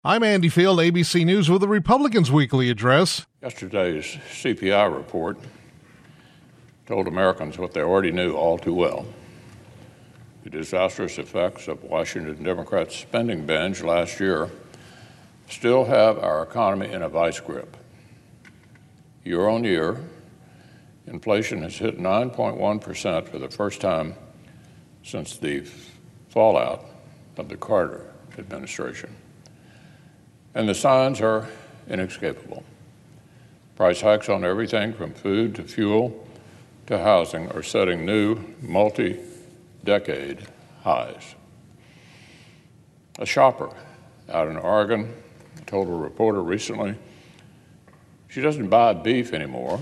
I'm Andy Field, ABC News with the Republicans' Weekly Address. Yesterday's CPI report told Americans what they already knew all too well: the disastrous effects of Washington Democrats' spending binge last year still have our economy in a vice grip. Year on year, inflation has hit 9.1% for the first time since the fallout of the Carter administration. And the signs are inescapable. Price hikes on everything from food to fuel to housing are setting new multi-decade highs. A shopper out in Oregon told a reporter recently she doesn't buy beef anymore.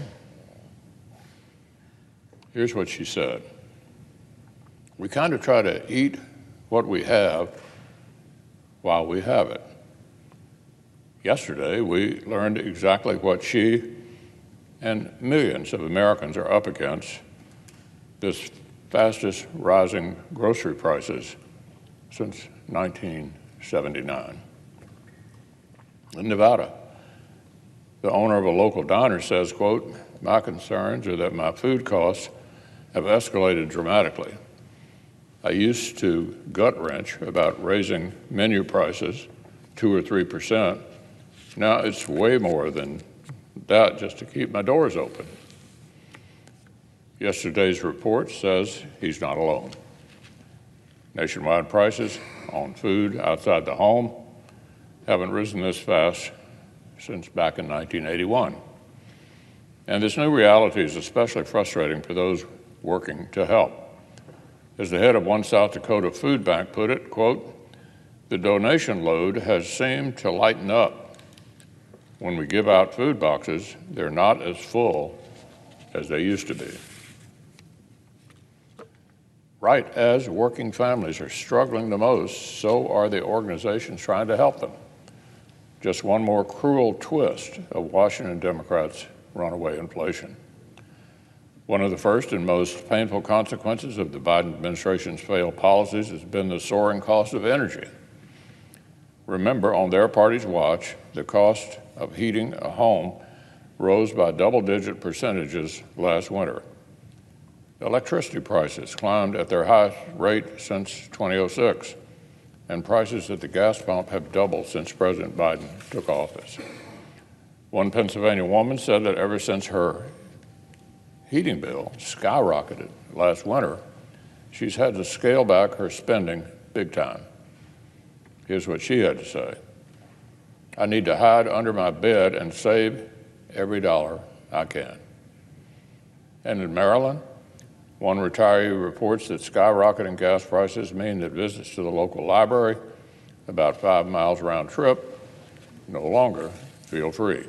Here's what she said: "We kind of try to eat what we have while we have it." Yesterday, we learned exactly what she and millions of Americans are up against: this fastest rising grocery prices since 1979. In Nevada, the owner of a local diner says, quote, "My concerns are that my food costs have escalated dramatically. I used to gut wrench about raising menu prices 2 or 3%. Now it's way more than that just to keep my doors open." Yesterday's report says he's not alone. Nationwide prices on food outside the home haven't risen this fast since back in 1981. And this new reality is especially frustrating for those working to help. As the head of one South Dakota food bank put it, quote, "The donation load has seemed to lighten up. When we give out food boxes, they're not as full as they used to be." Right as working families are struggling the most, so are the organizations trying to help them. Just one more cruel twist of Washington Democrats' runaway inflation. One of the first and most painful consequences of the Biden administration's failed policies has been the soaring cost of energy. Remember, on their party's watch, the cost of heating a home rose by double-digit percentages last winter. Electricity prices climbed at their highest rate since 2006, and prices at the gas pump have doubled since President Biden took office. One Pennsylvania woman said that ever since her heating bill skyrocketed last winter, she's had to scale back her spending big time. Here's what she had to say: "I need to hide under my bed and save every dollar I can." And in Maryland, one retiree reports that skyrocketing gas prices mean that visits to the local library, about 5 miles round trip, no longer feel free.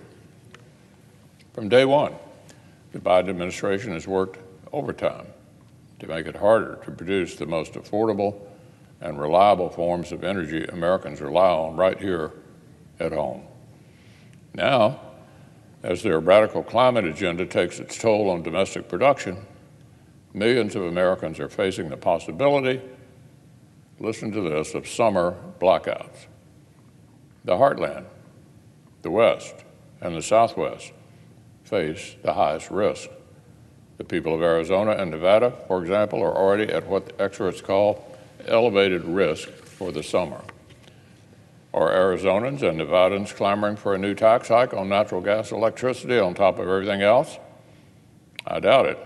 From day one, the Biden administration has worked overtime to make it harder to produce the most affordable and reliable forms of energy Americans rely on right here at home. Now, as their radical climate agenda takes its toll on domestic production, millions of Americans are facing the possibility, listen to this, of summer blackouts. The heartland, the West, and the Southwest face the highest risk. The people of Arizona and Nevada, for example, are already at what experts call elevated risk for the summer. Are Arizonans and Nevadans clamoring for a new tax hike on natural gas and electricity on top of everything else? I doubt it.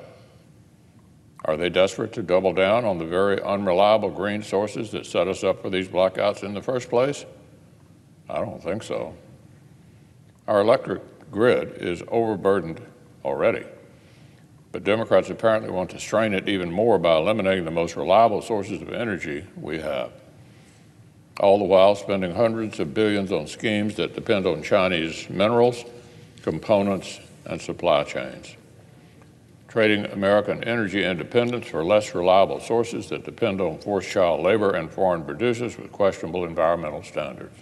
Are they desperate to double down on the very unreliable green sources that set us up for these blackouts in the first place? I don't think so. Our electric grid is overburdened already, but Democrats apparently want to strain it even more by eliminating the most reliable sources of energy we have, all the while spending hundreds of billions on schemes that depend on Chinese minerals, components, and supply chains, trading American energy independence for less reliable sources that depend on forced child labor and foreign producers with questionable environmental standards.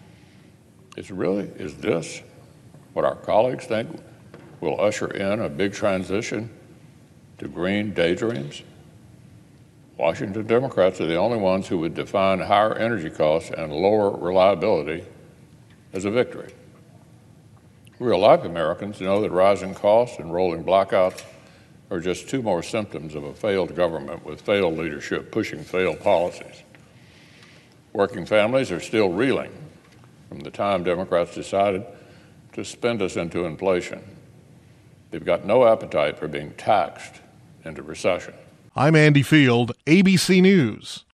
Is this what our colleagues think will usher in a big transition to green daydreams? Washington Democrats are the only ones who would define higher energy costs and lower reliability as a victory. Real-life Americans know that rising costs and rolling blackouts are just two more symptoms of a failed government with failed leadership pushing failed policies. Working families are still reeling from the time Democrats decided to spend us into inflation. They've got no appetite for being taxed into recession. I'm Andy Field, ABC News.